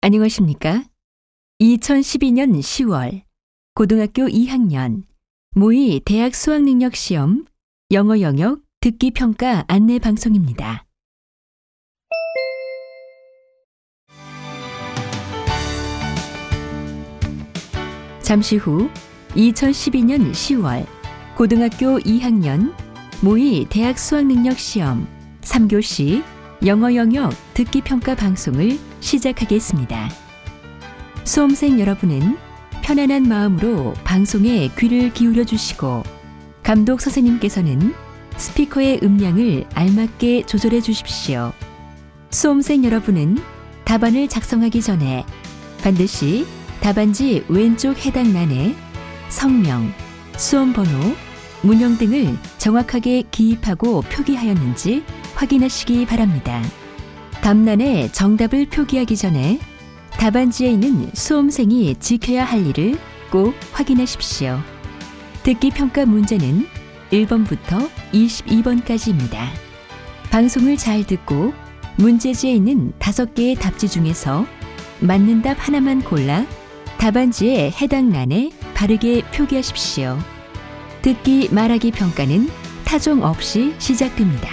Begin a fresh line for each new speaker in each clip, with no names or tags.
안녕하십니까? 2012년 10월 고등학교 2학년 모2 대학 수학능력시험 영어 영역 듣기 평가 안내 방송입니다. 잠시 후 2012년 10월 고등학교 2학년 모2 대학 수학능력시험 3교시 영어 영역 듣기 평가 방송을 시작하겠습니다. 수험생 여러분은 편안한 마음으로 방송에 귀를 기울여 주시고 감독 선생님께서는 스피커의 음량을 알맞게 조절해 주십시오. 수험생 여러분은 답안을 작성하기 전에 반드시 답안지 왼쪽 해당 란에 성명, 수험번호, 문형 등을 정확하게 기입하고 표기하였는지 확인하시기 바랍니다. 답란에 정답을 표기하기 전에 답안지에 있는 수험생이 지켜야 할 일을 꼭 확인하십시오. 듣기 평가 문제는 1번부터 22번까지입니다. 방송을 잘 듣고 문제지에 있는 5개의 답지 중에서 맞는 답 하나만 골라 답안지에 해당 란에 바르게 표기하십시오. 듣기 말하기 평가는 타종 없이 시작됩니다.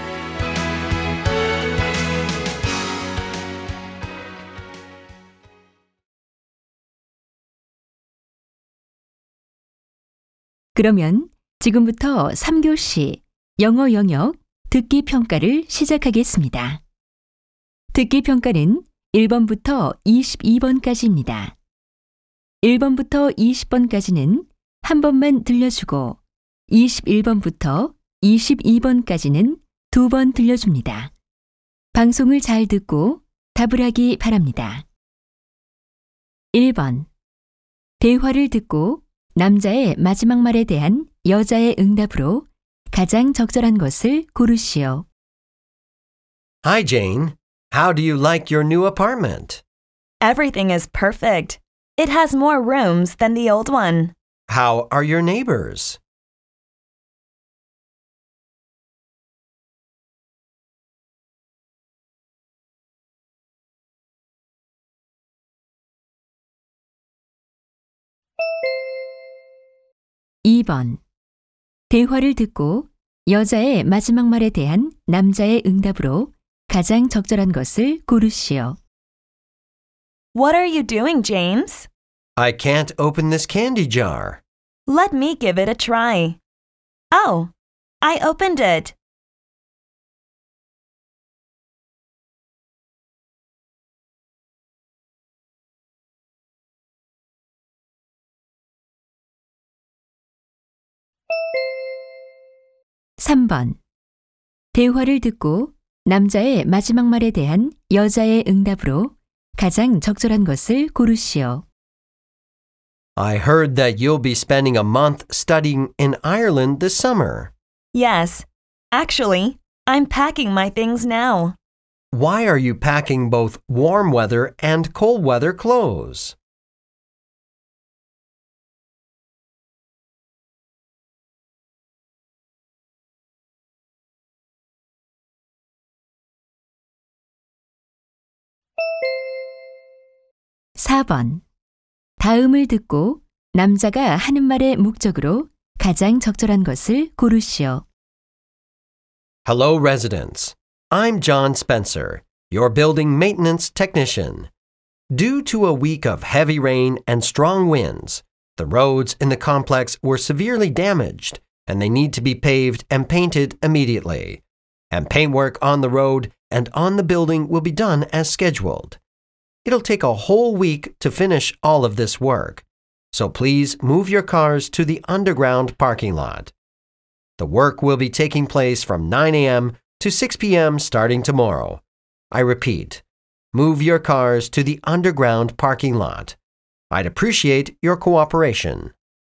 그러면 지금부터 3교시 영어 영역 듣기 평가를 시작하겠습니다. 듣기 평가는 1번부터 22번까지입니다. 1번부터 20번까지는 한 번만 들려주고 21번부터 22번까지는 2번 들려줍니다. 방송을 잘 듣고 답을 하기 바랍니다. 1번. 대화를 듣고 남자의 마지막 말에 대한 여자의 응답으로 가장 적절한 것을 고르시오.
Hi, Jane. How do you like your new apartment?
Everything is perfect. It has more rooms than the old one.
How are your neighbors?
(2번) 대화를 듣고 여자의 마지막 말에 대한 남자의 응답으로 가장 적절한 것을 고르시오.
What are you doing, James?
I can't open this candy jar.
Let me give it a try. Oh, I opened it.
(3번) 대화를 듣고 남자의 마지막 말에 대한 여자의 응답으로 가장 적절한 것을 고르시오.
I heard that you'll be spending a month studying in Ireland this summer.
Yes. Actually, I'm packing my things now.
Why are you packing both warm weather and cold weather clothes?
(4번) 다음을 듣고 남자가 하는 말의 목적으로 가장 적절한 것을 고르시오.
Hello, residents. I'm John Spencer, your building maintenance technician. Due to a week of heavy rain and strong winds, the roads in the complex were severely damaged, and they need to be paved and painted immediately. And paintwork on the road and on the building will be done as scheduled. It'll take a whole week to finish all of this work, so please move your cars to the underground parking lot. The work will be taking place from 9 a.m. to 6 p.m. starting tomorrow. I repeat, move your cars to the underground parking lot. I'd appreciate your cooperation.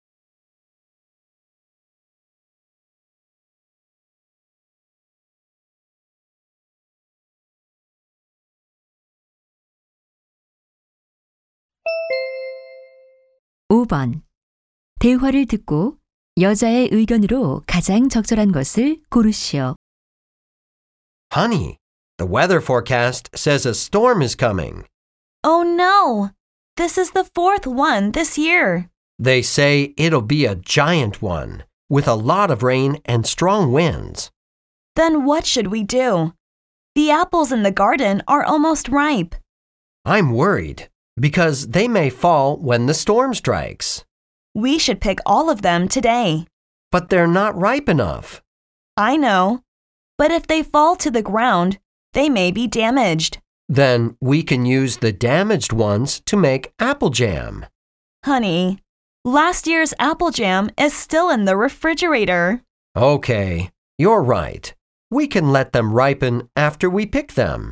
(5번) 대화를 듣고 여자의 의견으로 가장 적절한 것을 고르시오.
Honey, the weather forecast says a storm is coming.
Oh no! This is the fourth one this year.
They say it'll be a giant one, with a lot of rain and strong winds.
Then what should we do? The apples in the garden are almost ripe.
I'm worried, because they may fall when the storm strikes.
We should pick all of them today.
But they're not ripe enough.
I know. But if they fall to the ground, they may be damaged.
Then we can use the damaged ones to make apple jam.
Honey, last year's apple jam is still in the refrigerator.
Okay, you're right. We can let them ripen after we pick them.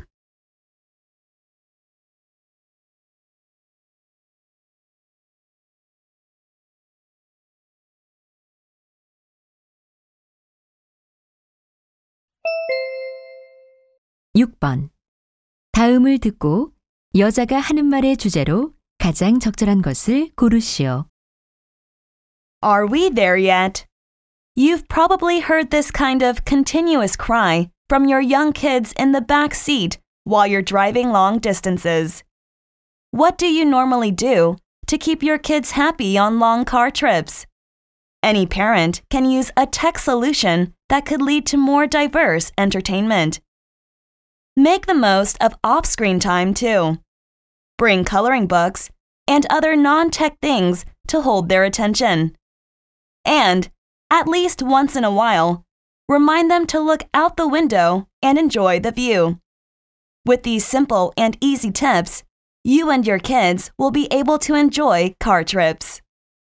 (6번) 다음을 듣고 여자가 하는 말의 주제로 가장 적절한 것을 고르시오.
Are we there yet? You've probably heard this kind of continuous cry from your young kids in the back seat while you're driving long distances. What do you normally do to keep your kids happy on long car trips? Any parent can use a tech solution that could lead to more diverse entertainment. Make the most of off-screen time, too. Bring coloring books and other non-tech things to hold their attention. And, at least once in a while, remind them to look out the window and enjoy the view. With these simple and easy tips, you and your kids will be able to enjoy car trips.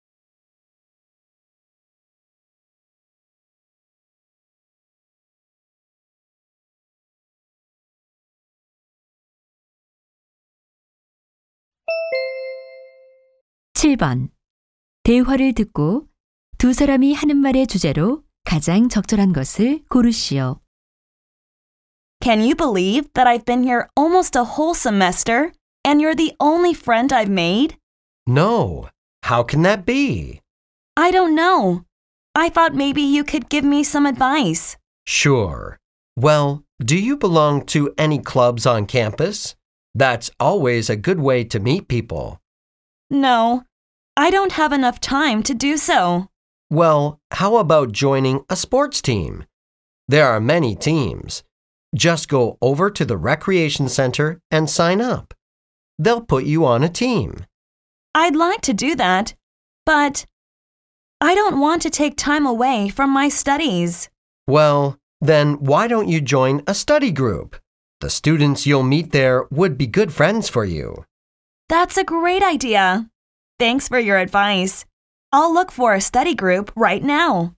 (7번) 대화를 듣고 두 사람이 하는 말의 주제로 가장 적절한 것을 고르시오.
Can you believe that I've been here almost a whole semester and you're the only friend I've made?
No, how can that be?
I don't know. I thought maybe you could give me some advice.
Sure. Well, do you belong to any clubs on campus? That's always a good way to meet people.
No, I don't have enough time to do so.
Well, how about joining a sports team? There are many teams. Just go over to the recreation center and sign up. They'll put you on a team.
I'd like to do that, but I don't want to take time away from my studies.
Well, then why don't you join a study group? The students you'll meet there would be good friends for you.
That's a great idea. Thanks for your advice. I'll look for a study group right now.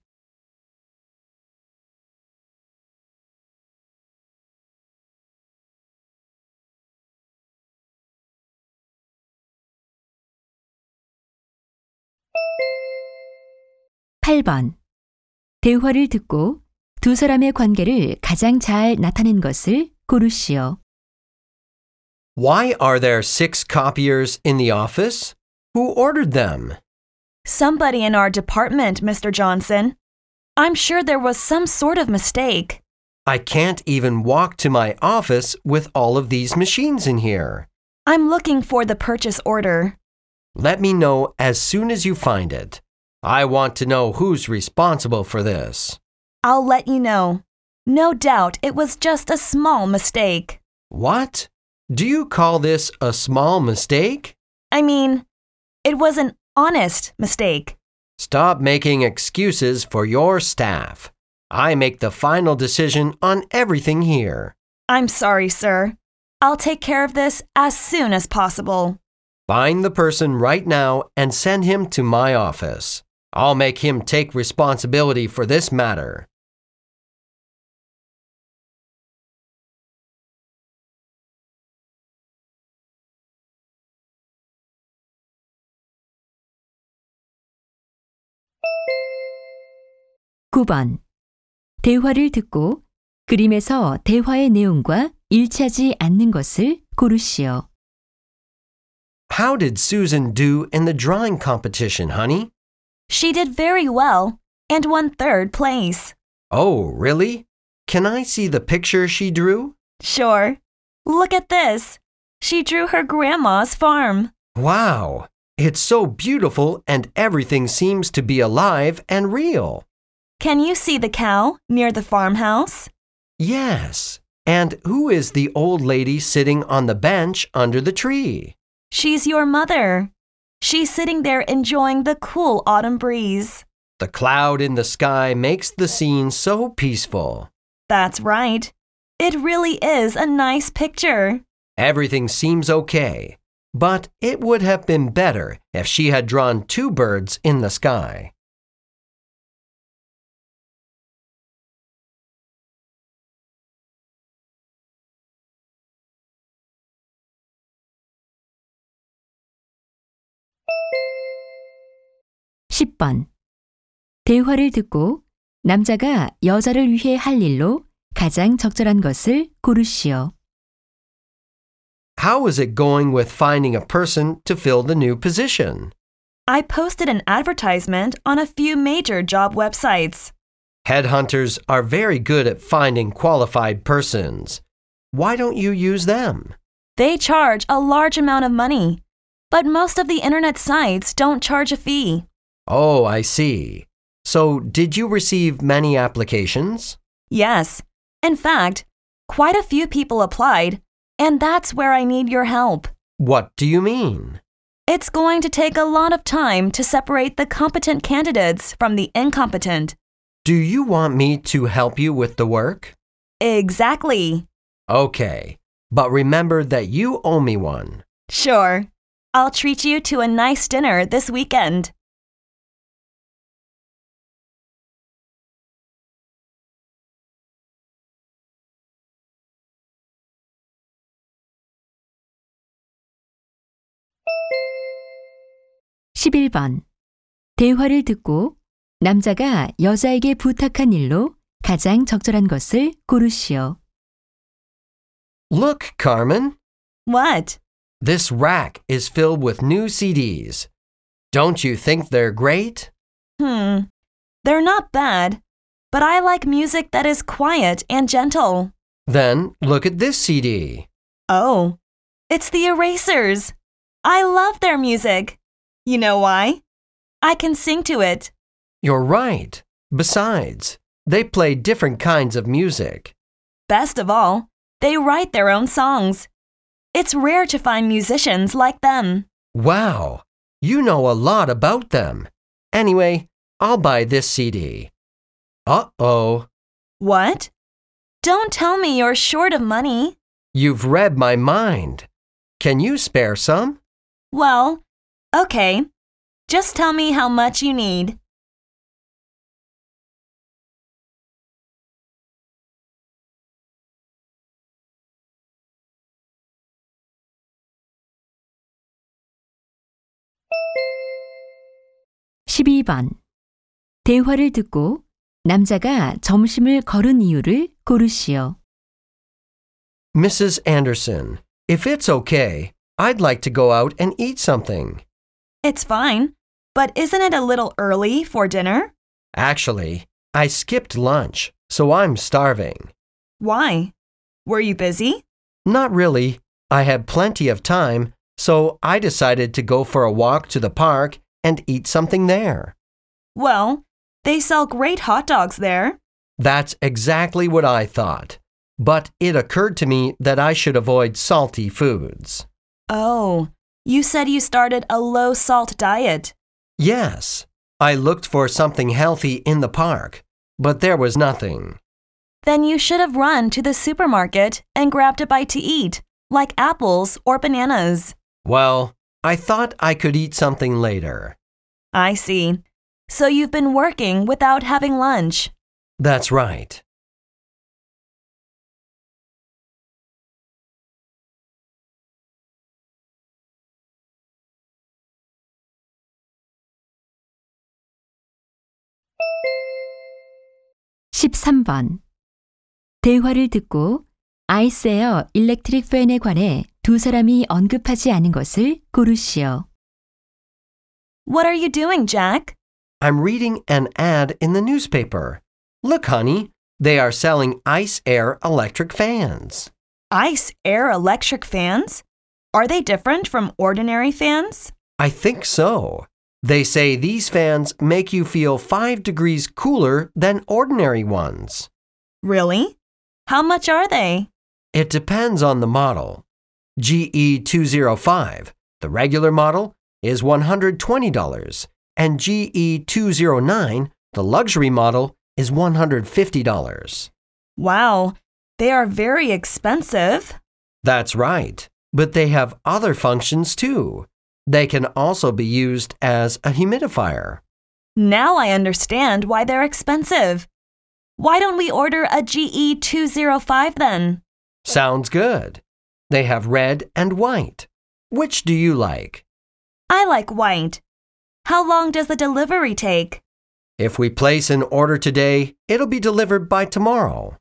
(8번) 대화를 듣고 두 사람의 관계를 가장 잘 나타낸 것을 고르시오.
Why are there 6 copiers in the office? Who ordered them?
Somebody in our department, Mr. Johnson. I'm sure there was some sort of mistake.
I can't even walk to my office with all of these machines in here.
I'm looking for the purchase order.
Let me know as soon as you find it. I want to know who's responsible for this.
I'll let you know. No doubt it was just a small mistake.
What? Do you call this a small mistake?
I mean, it was an honest mistake.
Stop making excuses for your staff. I make the final decision on everything here.
I'm sorry, sir. I'll take care of this as soon as possible.
Find the person right now and send him to my office. I'll make him take responsibility for this matter.
(9번) 대화를 듣고 그림에서 대화의 내용과 일치하지 않는 것을 고르시오.
How did Susan do in the drawing competition, honey?
She did very well and won 3rd place.
Oh, really? Can I see the picture she drew?
Sure. Look at this. She drew her grandma's farm.
Wow! It's so beautiful and everything seems to be alive and real.
Can you see the cow near the farmhouse?
Yes. And who is the old lady sitting on the bench under the tree?
She's your mother. She's sitting there enjoying the cool autumn breeze.
The cloud in the sky makes the scene so peaceful.
That's right. It really is a nice picture.
Everything seems okay, but it would have been better if she had drawn two birds in the sky.
(10번) 대화를 듣고 남자가 여자를 위해 할 일로 가장 적절한 것을 고르시오.
How is it going with finding a person to fill the new position?
I posted an advertisement on a few major job websites.
Headhunters are very good at finding qualified persons. Why don't you use them?
They charge a large amount of money, but most of the internet sites don't charge a fee.
Oh, I see. So, did you receive many applications?
Yes. In fact, quite a few people applied, and that's where I need your help.
What do you mean?
It's going to take a lot of time to separate the competent candidates from the incompetent.
Do you want me to help you with the work?
Exactly.
Okay, but remember that you owe me one.
Sure. I'll treat you to a nice dinner this weekend.
(11번) 대화를 듣고 남자가 여자에게 부탁한 일로 가장 적절한 것을 고르시오.
Look, Carmen,
What?
this rack is filled with new CDs. Don't you think they're great?
They're not bad, but I like music that is quiet and gentle.
Then look at this CD.
Oh, it's the Erasers. I love their music. You know why? I can sing to it.
You're right. Besides, they play different kinds of music.
Best of all, they write their own songs. It's rare to find musicians like them.
Wow, you know a lot about them. Anyway, I'll buy this CD. Uh-oh.
What? Don't tell me you're short of money.
You've read my mind. Can you spare some?
Well, okay. Just tell me how much you need.
(12번) 대화를 듣고 남자가 점심을 거른 이유를 고르시오.
Mrs. Anderson, if it's okay, I'd like to go out and eat something.
It's fine, but isn't it a little early for dinner?
Actually, I skipped lunch, so I'm starving.
Why? Were you busy?
Not really. I had plenty of time, so I decided to go for a walk to the park and eat something there.
Well, they sell great hot dogs there.
That's exactly what I thought. But it occurred to me that I should avoid salty foods.
Oh, you said you started a low-salt diet.
Yes, I looked for something healthy in the park, but there was nothing.
Then you should have run to the supermarket and grabbed a bite to eat, like apples or bananas.
Well, I thought I could eat something later.
I see. So you've been working without having lunch.
That's right.
(13번) 대화를 듣고 아이스에어 일렉트릭 팬에 관해 두 사람이 언급하지 않은 것을 고르시오.
What are you doing, Jack?
I'm reading an ad in the newspaper. Look, honey, they are selling ice air electric fans.
Ice air electric fans? Are they different from ordinary fans?
I think so. They say these fans make you feel 5 degrees cooler than ordinary ones.
Really? How much are they?
It depends on the model. GE205, the regular model, is $120, and GE209, the luxury model, is $150.
Wow, they are very expensive.
That's right, but they have other functions too. They can also be used as a humidifier.
Now I understand why they're expensive. Why don't we order a GE205 then?
Sounds good. They have red and white. Which do you like?
I like white. How long does the delivery take?
If we place an order today, it'll be delivered by tomorrow.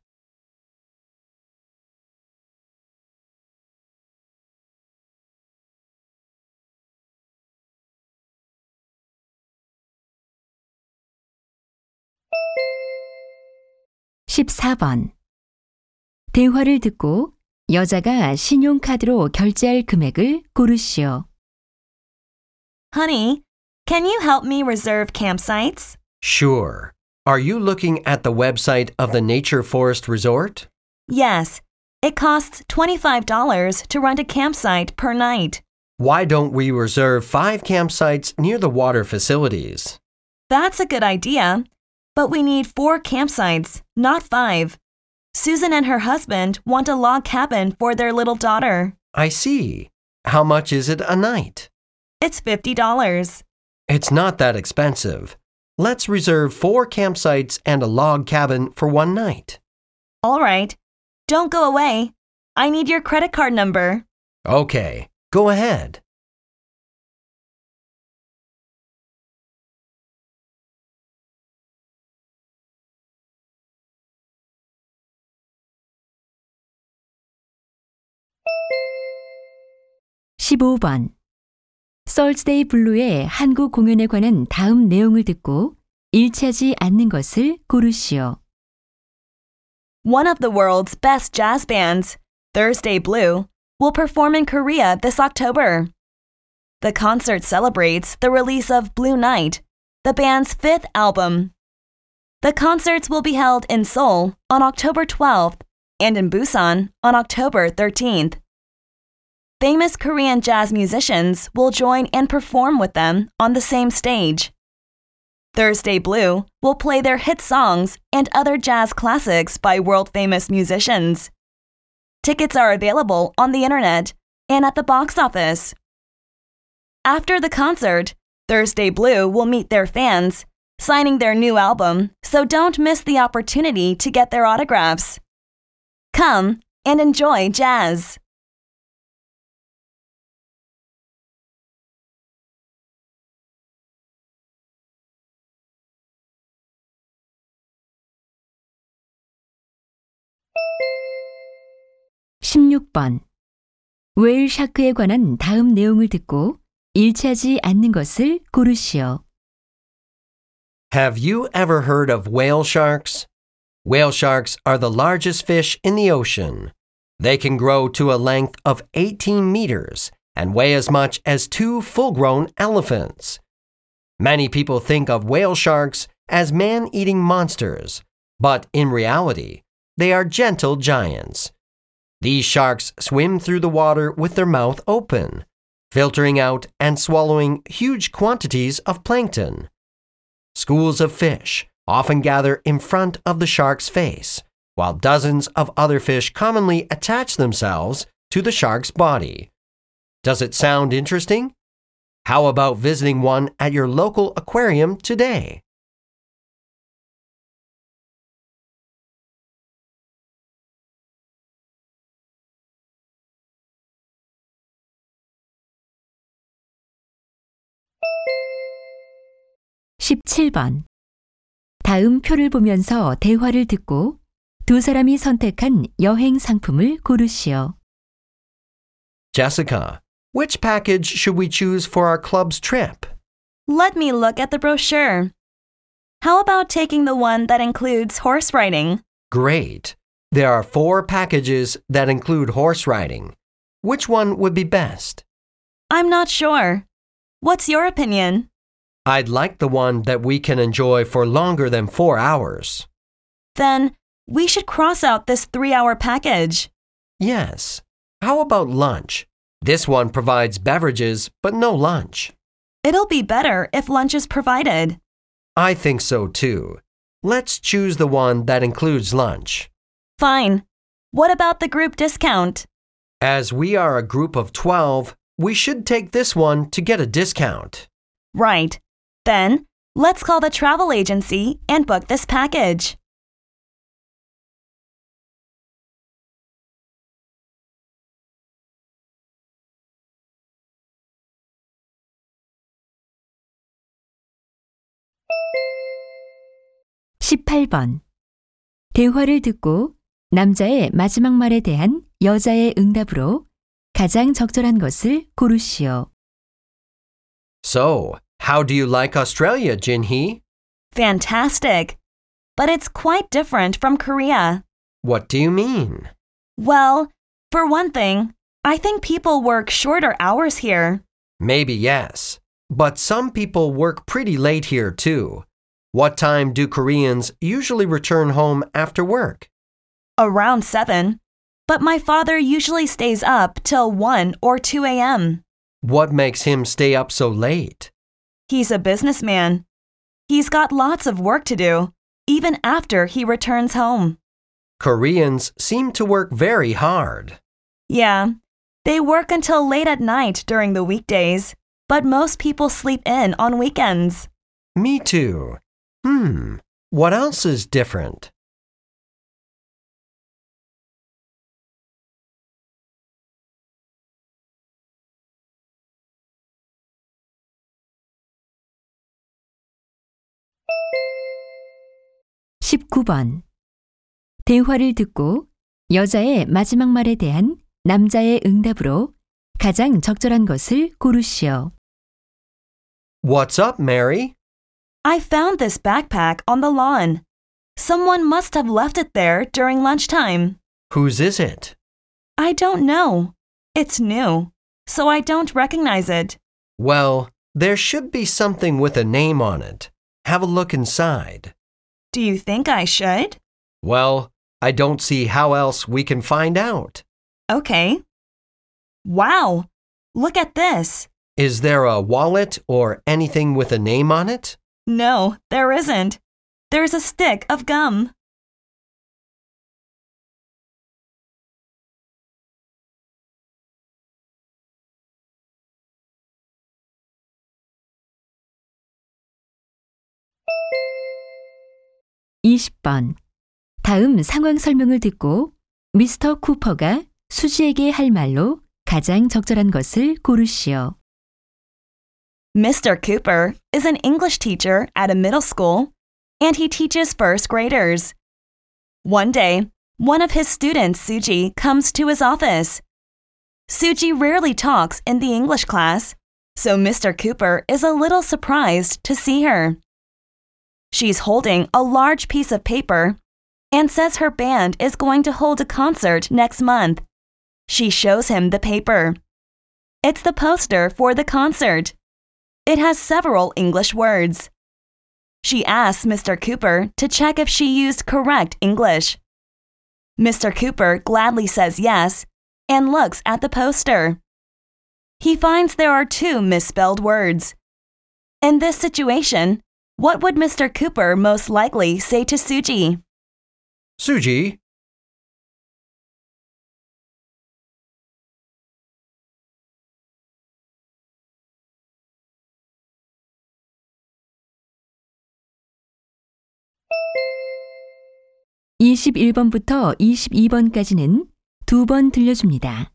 (14번) 대화를 듣고 여자가 신용카드로 결제할 금액을 고르시오.
Honey, can you help me reserve campsites?
Sure. Are you looking at the website of the Nature Forest Resort?
Yes, it costs $25 to rent a campsite per night.
Why don't we reserve 5 campsites near the water facilities?
That's a good idea, but we need 4 campsites, not 5. Susan and her husband want a log cabin for their little daughter.
I see. How much is it a night?
It's $50.
It's not that expensive. Let's reserve 4 campsites and a log cabin for one night.
All right. Don't go away. I need your credit card number.
Okay, go ahead.
(15번) Thursday Blue의 한국 공연에 관한 다음 내용을 듣고 일치하지 않는 것을 고르시오.
One of the world's best jazz bands, Thursday Blue, will perform in Korea this October. The concert celebrates the release of Blue Night, the band's 5th album. The concerts will be held in Seoul on October 12th and in Busan on October 13th. Famous Korean jazz musicians will join and perform with them on the same stage. Thursday Blue will play their hit songs and other jazz classics by world-famous musicians. Tickets are available on the internet and at the box office. After the concert, Thursday Blue will meet their fans, signing their new album, so don't miss the opportunity to get their autographs. Come and enjoy jazz.
(16번) 웨일 샤크에 관한 다음 내용을 듣고 일치하지 않는 것을 고르시오.
Have you ever heard of whale sharks? Whale sharks are the largest fish in the ocean. They can grow to a length of 18 meters and weigh as much as 2 full-grown elephants. Many people think of whale sharks as man-eating monsters, but in reality, they are gentle giants. These sharks swim through the water with their mouth open, filtering out and swallowing huge quantities of plankton. Schools of fish often gather in front of the shark's face, while dozens of other fish commonly attach themselves to the shark's body. Does it sound interesting? How about visiting one at your local aquarium today?
(17번) 다음 표를 보면서 대화를 듣고 두 사람이 선택한 여행 상품을 고르시오.
Jessica, which package should we choose for our club's trip?
Let me look at the brochure. How about taking the one that includes horse riding?
Great. There are 4 packages that include horse riding. Which one would be best?
I'm not sure. What's your opinion?
I'd like the one that we can enjoy for longer than 4 hours.
Then we should cross out this 3-hour package.
Yes. How about lunch? This one provides beverages, but no lunch.
It'll be better if lunch is provided.
I think so too. Let's choose the one that includes lunch.
Fine. What about the group discount?
As we are a group of 12, we should take this one to get a discount.
Right. Then, let's call the travel agency and book this package.
(18번) 대화를 듣고 남자의 마지막 말에 대한 여자의 응답으로 가장 적절한 것을 고르시오.
So, how do you like Australia, Jinhee?
Fantastic. But it's quite different from Korea.
What do you mean?
Well, for one thing, I think people work shorter hours here.
Maybe yes, but some people work pretty late here too. What time do Koreans usually return home after work?
Around 7. But my father usually stays up till 1 or 2 a.m.
What makes him stay up so late?
He's a businessman. He's got lots of work to do, even after he returns home.
Koreans seem to work very hard.
Yeah, they work until late at night during the weekdays, but most people sleep in on weekends.
Me too. What else is different?
(19번) 대화를 듣고 여자의 마지막 말에 대한 남자의 응답으로 가장 적절한 것을 고르시오.
What's up, Mary?
I found this backpack on the lawn. Someone must have left it there during lunchtime.
Whose is it?
I don't know. It's new, so I don't recognize it.
Well, there should be something with a name on it. Have a look inside.
Do you think I should?
Well, I don't see how else we can find out.
Okay. Wow! Look at this.
Is there a wallet or anything with a name on it?
No, there isn't. There's a stick of gum.
(20번) 다음 상황 설명을 듣고 미스터 쿠퍼가 수지에게 할 말로 가장 적절한 것을 고르시오.
Mr. Cooper is an English teacher at a middle school, and he teaches first graders. One day, one of his students, Suji, comes to his office. Suji rarely talks in the English class, so Mr. Cooper is a little surprised to see her. She's holding a large piece of paper and says her band is going to hold a concert next month. She shows him the paper. It's the poster for the concert. It has several English words. She asks Mr. Cooper to check if she used correct English. Mr. Cooper gladly says yes and looks at the poster. He finds there are 2 misspelled words. In this situation, what would Mr. Cooper most likely say to Suji?
Suji?
(21번부터 22번까지는 2번 들려줍니다.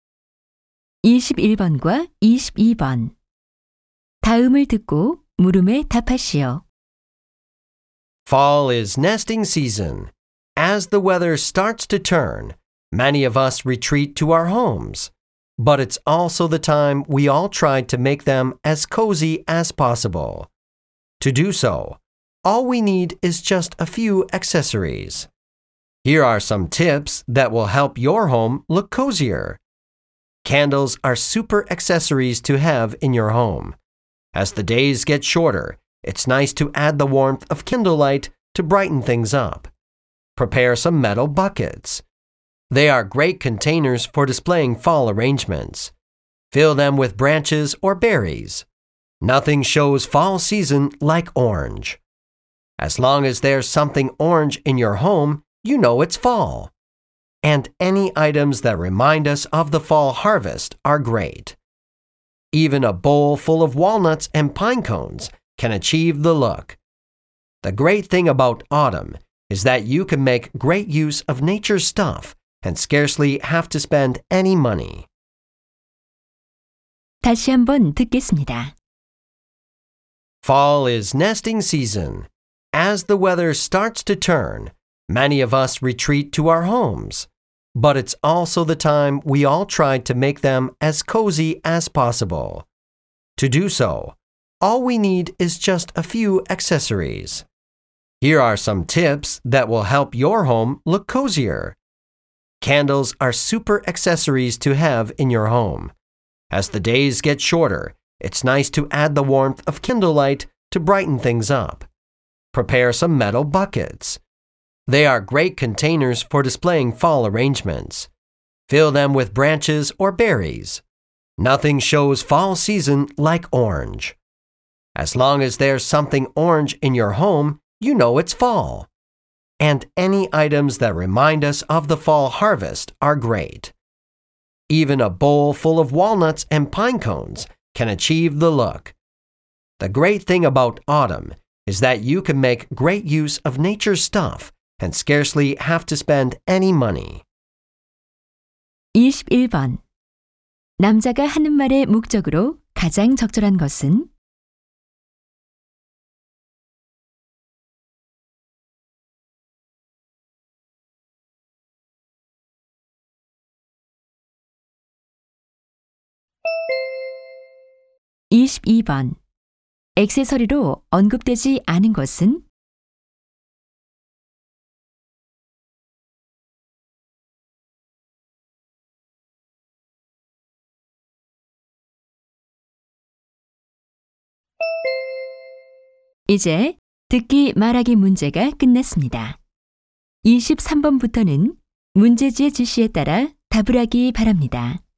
21번과 22번 다음을 듣고 물음에 답하시오.
Fall is nesting season. As the weather starts to turn, many of us retreat to our homes. But it's also the time we all try to make them as cozy as possible. To do so, all we need is just a few accessories. Here are some tips that will help your home look cozier. Candles are super accessories to have in your home. As the days get shorter, it's nice to add the warmth of candlelight to brighten things up. Prepare some metal buckets. They are great containers for displaying fall arrangements. Fill them with branches or berries. Nothing shows fall season like orange. As long as there's something orange in your home, you know it's fall. And any items that remind us of the fall harvest are great. Even a bowl full of walnuts and pine cones can achieve the look. The great thing about autumn is that you can make great use of nature's stuff and scarcely have to spend any money.
다시 한번 듣겠습니다.
Fall is nesting season. As the weather starts to turn, many of us retreat to our homes. But it's also the time we all try to make them as cozy as possible. To do so, all we need is just a few accessories. Here are some tips that will help your home look cozier. Candles are super accessories to have in your home. As the days get shorter, it's nice to add the warmth of candlelight to brighten things up. Prepare some metal buckets. They are great containers for displaying fall arrangements. Fill them with branches or berries. Nothing shows fall season like orange. As long as there's something orange in your home, you know it's fall. And any items that remind us of the fall harvest are great. Even a bowl full of walnuts and pine cones can achieve the look. The great thing about autumn is that you can make great use of nature's stuff and scarcely have to spend any money.
21번. 남자가 하는 말의 목적으로 가장 적절한 것은? (22번) 액세서리로 언급되지 않은 것은? 이제 듣기 말하기 문제가 끝났습니다. 23번부터는 문제지의 지시에 따라 답을 하기 바랍니다.